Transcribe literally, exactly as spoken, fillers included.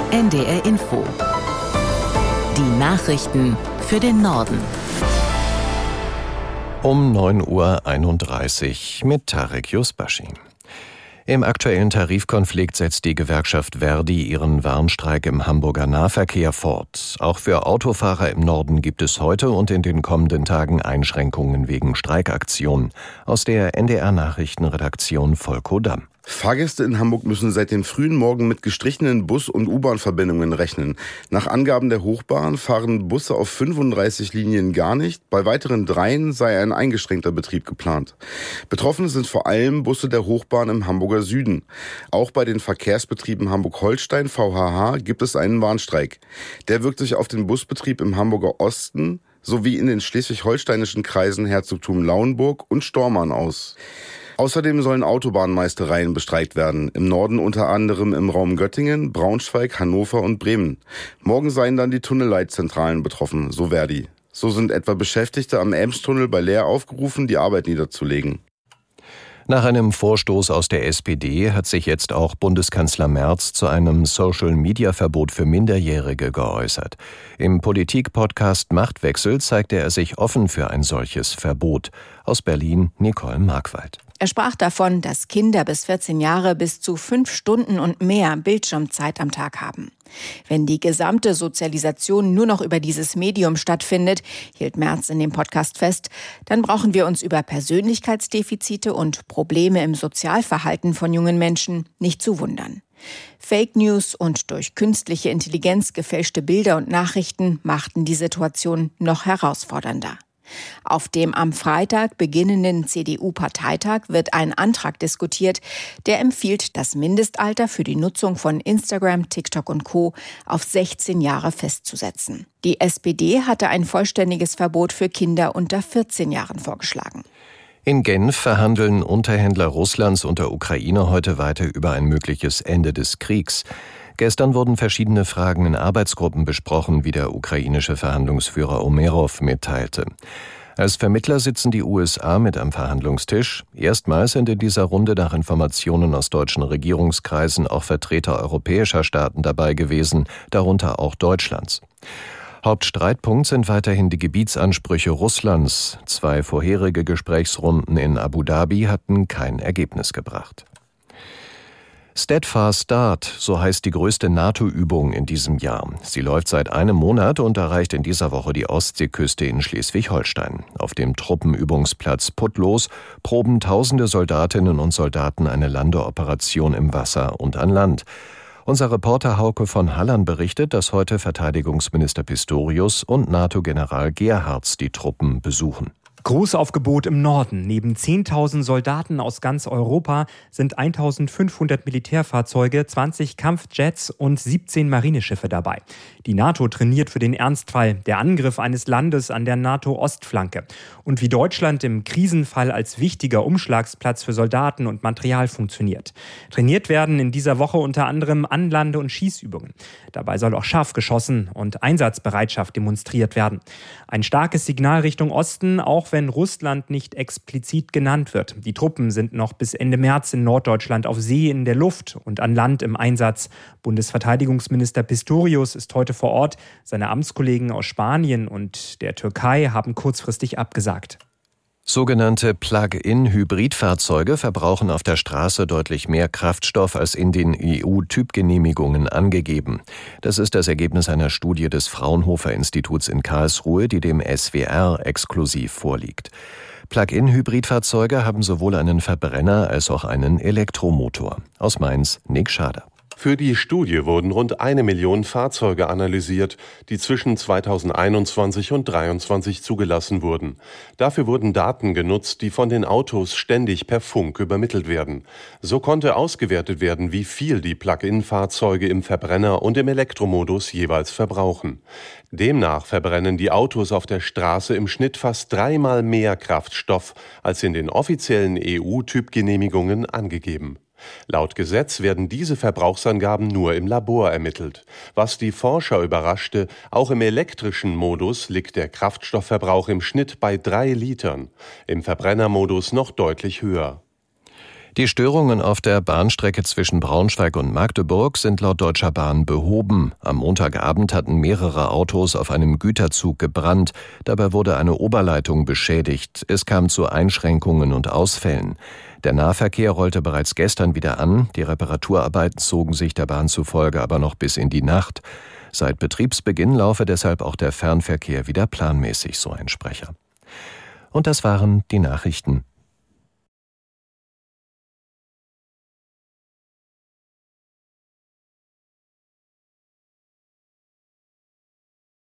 N D R Info. Die Nachrichten für den Norden. Um neun Uhr einunddreißig mit Tarek Yusbashi. Im aktuellen Tarifkonflikt setzt die Gewerkschaft ver.di ihren Warnstreik im Hamburger Nahverkehr fort. Auch für Autofahrer im Norden gibt es heute und in den kommenden Tagen Einschränkungen wegen Streikaktionen. Aus der N D R-Nachrichtenredaktion Volko Damm. Fahrgäste in Hamburg müssen seit dem frühen Morgen mit gestrichenen Bus- und U-Bahn-Verbindungen rechnen. Nach Angaben der Hochbahn fahren Busse auf fünfunddreißig Linien gar nicht. Bei weiteren dreien sei ein eingeschränkter Betrieb geplant. Betroffen sind vor allem Busse der Hochbahn im Hamburger Süden. Auch bei den Verkehrsbetrieben Hamburg-Holstein V H H gibt es einen Warnstreik. Der wirkt sich auf den Busbetrieb im Hamburger Osten sowie in den schleswig-holsteinischen Kreisen Herzogtum Lauenburg und Stormarn aus. Außerdem sollen Autobahnmeistereien bestreikt werden, im Norden unter anderem im Raum Göttingen, Braunschweig, Hannover und Bremen. Morgen seien dann die Tunnelleitzentralen betroffen, so ver.di. So sind etwa Beschäftigte am Elmstunnel bei Leer aufgerufen, die Arbeit niederzulegen. Nach einem Vorstoß aus der S P D hat sich jetzt auch Bundeskanzler Merz zu einem Social-Media-Verbot für Minderjährige geäußert. Im Politik-Podcast Machtwechsel zeigte er sich offen für ein solches Verbot. Aus Berlin Nicole Markwald. Er sprach davon, dass Kinder bis vierzehn Jahre bis zu fünf Stunden und mehr Bildschirmzeit am Tag haben. Wenn die gesamte Sozialisation nur noch über dieses Medium stattfindet, hielt Merz in dem Podcast fest, dann brauchen wir uns über Persönlichkeitsdefizite und Probleme im Sozialverhalten von jungen Menschen nicht zu wundern. Fake News und durch künstliche Intelligenz gefälschte Bilder und Nachrichten machten die Situation noch herausfordernder. Auf dem am Freitag beginnenden C D U-Parteitag wird ein Antrag diskutiert, der empfiehlt, das Mindestalter für die Nutzung von Instagram, TikTok und Co. auf sechzehn Jahre festzusetzen. Die S P D hatte ein vollständiges Verbot für Kinder unter vierzehn Jahren vorgeschlagen. In Genf verhandeln Unterhändler Russlands und der Ukraine heute weiter über ein mögliches Ende des Kriegs. Gestern wurden verschiedene Fragen in Arbeitsgruppen besprochen, wie der ukrainische Verhandlungsführer Umerov mitteilte. Als Vermittler sitzen die U S A mit am Verhandlungstisch. Erstmals sind in dieser Runde nach Informationen aus deutschen Regierungskreisen auch Vertreter europäischer Staaten dabei gewesen, darunter auch Deutschlands. Hauptstreitpunkt sind weiterhin die Gebietsansprüche Russlands. Zwei vorherige Gesprächsrunden in Abu Dhabi hatten kein Ergebnis gebracht. Steadfast Start, so heißt die größte NATO-Übung in diesem Jahr. Sie läuft seit einem Monat und erreicht in dieser Woche die Ostseeküste in Schleswig-Holstein. Auf dem Truppenübungsplatz Putlos proben tausende Soldatinnen und Soldaten eine Landeoperation im Wasser und an Land. Unser Reporter Hauke von Hallern berichtet, dass heute Verteidigungsminister Pistorius und NATO-General Gerhards die Truppen besuchen. Großaufgebot im Norden. Neben zehntausend Soldaten aus ganz Europa sind eintausendfünfhundert Militärfahrzeuge, zwanzig Kampfjets und siebzehn Marineschiffe dabei. Die NATO trainiert für den Ernstfall, der Angriff eines Landes an der NATO-Ostflanke. Und wie Deutschland im Krisenfall als wichtiger Umschlagsplatz für Soldaten und Material funktioniert. Trainiert werden in dieser Woche unter anderem Anlande- und Schießübungen. Dabei soll auch scharf geschossen und Einsatzbereitschaft demonstriert werden. Ein starkes Signal Richtung Osten, auch wenn Russland nicht explizit genannt wird. Die Truppen sind noch bis Ende März in Norddeutschland auf See, in der Luft und an Land im Einsatz. Bundesverteidigungsminister Pistorius ist heute vor Ort. Seine Amtskollegen aus Spanien und der Türkei haben kurzfristig abgesagt. Sogenannte Plug-in-Hybridfahrzeuge verbrauchen auf der Straße deutlich mehr Kraftstoff als in den E U-Typgenehmigungen angegeben. Das ist das Ergebnis einer Studie des Fraunhofer-Instituts in Karlsruhe, die dem S W R exklusiv vorliegt. Plug-in-Hybridfahrzeuge haben sowohl einen Verbrenner als auch einen Elektromotor. Aus Mainz, Nick Schader. Für die Studie wurden rund eine Million Fahrzeuge analysiert, die zwischen zweitausendeinundzwanzig und zweitausenddreiundzwanzig zugelassen wurden. Dafür wurden Daten genutzt, die von den Autos ständig per Funk übermittelt werden. So konnte ausgewertet werden, wie viel die Plug-in-Fahrzeuge im Verbrenner und im Elektromodus jeweils verbrauchen. Demnach verbrennen die Autos auf der Straße im Schnitt fast dreimal mehr Kraftstoff als in den offiziellen E U-Typgenehmigungen angegeben. Laut Gesetz werden diese Verbrauchsangaben nur im Labor ermittelt. Was die Forscher überraschte, auch im elektrischen Modus liegt der Kraftstoffverbrauch im Schnitt bei drei Litern, im Verbrennermodus noch deutlich höher. Die Störungen auf der Bahnstrecke zwischen Braunschweig und Magdeburg sind laut Deutscher Bahn behoben. Am Montagabend hatten mehrere Autos auf einem Güterzug gebrannt. Dabei wurde eine Oberleitung beschädigt. Es kam zu Einschränkungen und Ausfällen. Der Nahverkehr rollte bereits gestern wieder an. Die Reparaturarbeiten zogen sich der Bahn zufolge aber noch bis in die Nacht. Seit Betriebsbeginn laufe deshalb auch der Fernverkehr wieder planmäßig, so ein Sprecher. Und das waren die Nachrichten.